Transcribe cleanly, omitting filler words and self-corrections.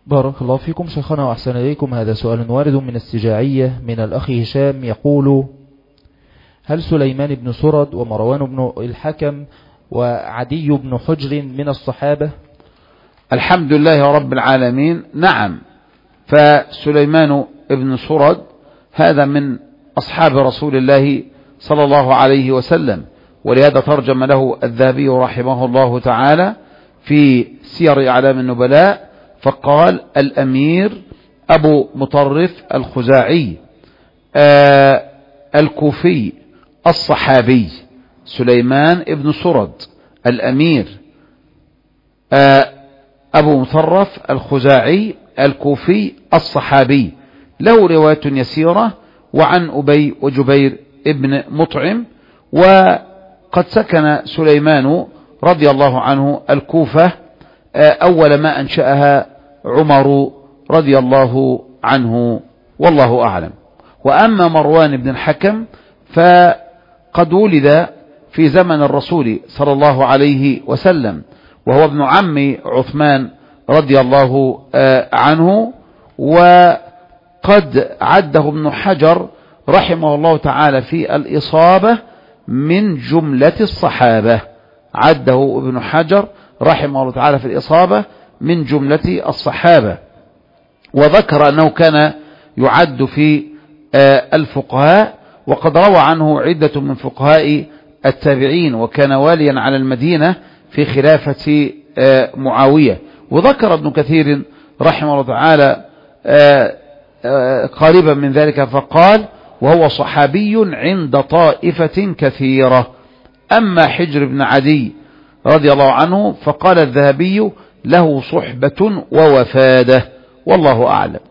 بارك الله فيكم شيخنا وأحسن إليكم. هذا سؤال وارد من السجاعية من الأخ هشام يقول: هل سليمان بن سرد ومروان بن الحكم وعدي بن حجر من الصحابة؟ الحمد لله رب العالمين، نعم. فسليمان بن سرد هذا من أصحاب رسول الله صلى الله عليه وسلم، ولهذا ترجم له الذهبي رحمه الله تعالى في سير أعلام النبلاء فقال: الأمير أبو مطرف الخزاعي الكوفي الصحابي سليمان بن سرد الأمير أبو مطرف الخزاعي الكوفي الصحابي، له رواية يسيرة وعن أبي وجبير ابن مطعم. وقد سكن سليمان رضي الله عنه الكوفة أول ما أنشأها عمر رضي الله عنه، والله أعلم. وأما مروان بن الحكم فقد ولد في زمن الرسول صلى الله عليه وسلم، وهو ابن عم عثمان رضي الله عنه، وقد عده ابن حجر رحمه الله تعالى في الإصابة من جملة الصحابة. عده ابن حجر رحمه الله تعالى في الإصابة من جملة الصحابة، وذكر أنه كان يعد في الفقهاء، وقد روى عنه عدة من فقهاء التابعين، وكان واليا على المدينة في خلافة معاوية. وذكر ابن كثير رحمه الله تعالى قريبا من ذلك فقال: وهو صحابي عند طائفة كثيرة. أما حجر بن عدي رضي الله عنه فقال الذهبي: له صحبة ووفادة، والله أعلم.